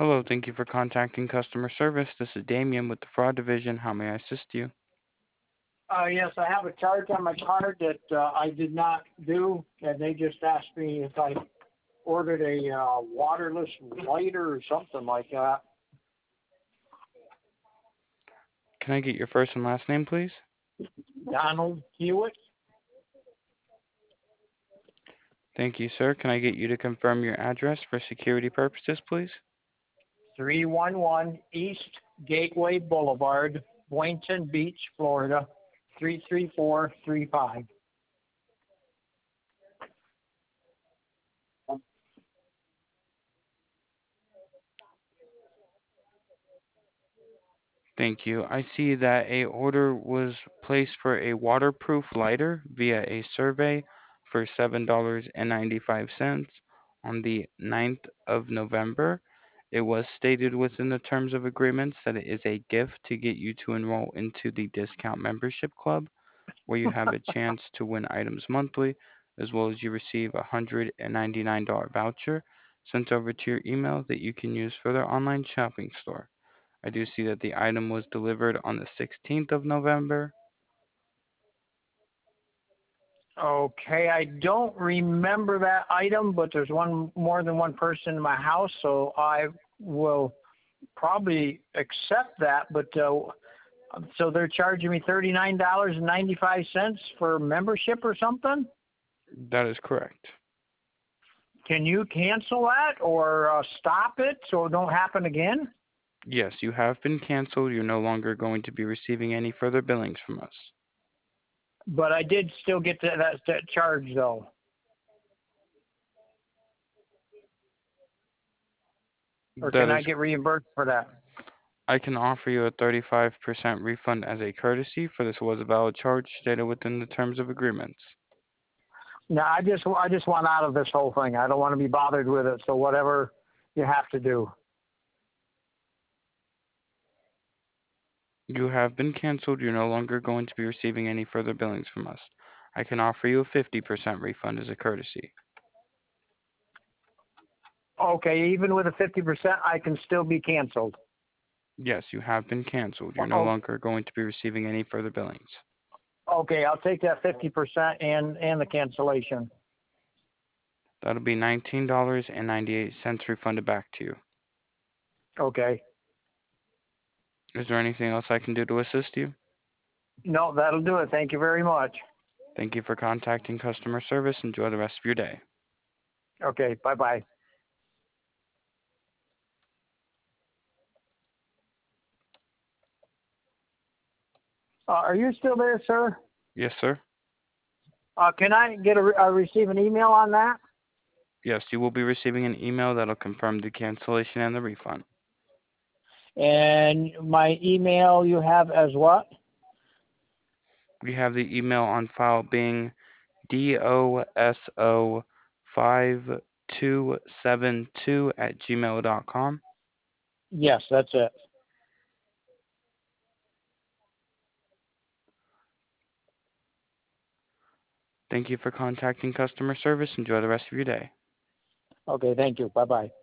Hello, thank you for contacting customer service. This is Damien with the fraud division. How may I assist you? Yes, I have a charge on my card that I did not do, and they just asked me if I ordered a waterless lighter or something like that. Can I get your first and last name, please? Donald Hewitt, Thank you, sir. Can I get you to confirm your address for security purposes, please? 311 East Gateway Boulevard, Boynton Beach, Florida, 33435. Thank you. I see that a order was placed for a waterproof lighter via a survey for $7.95 on the 9th of November. It was stated within the terms of agreements that it is a gift to get you to enroll into the discount membership club, where you have a chance to win items monthly, as well as you receive a $199 voucher sent over to your email that you can use for their online shopping store. I do see that the item was delivered on the 16th of November. Okay, I don't remember that item, but there's more than one person in my house, so I will probably accept that. But so they're charging me $39.95 for membership or something. That is correct. Can you cancel that or stop it so it don't happen again? Yes, you have been canceled. You're no longer going to be receiving any further billings from us. But I did still get that charge though. Or That can is, I get reimbursed for that? I can offer you a 35% refund as a courtesy, for this was a valid charge stated within the terms of agreements. No, I just want out of this whole thing. I don't want to be bothered with it. So whatever you have to do. You have been canceled. You're no longer going to be receiving any further billings from us. I can offer you a 50% refund as a courtesy. Okay, even with a 50%, I can still be canceled. Yes, you have been canceled. You're no Oh, longer going to be receiving any further billings. okay, I'll take that 50% and the cancellation. That'll be $19.98 refunded back to you. Okay. Is there anything else I can do to assist you? No, that'll do it. Thank you very much. Thank you for contacting customer service. Enjoy the rest of your day. Okay, bye-bye. Are you still there, sir? Yes, sir. Can I get receive an email on that? Yes, you will be receiving an email that'll confirm the cancellation and the refund. And my email you have as what? We have the email on file being doso5272@gmail.com. Yes, that's it. Thank you for contacting customer service. Enjoy the rest of your day. Okay, thank you. Bye-bye.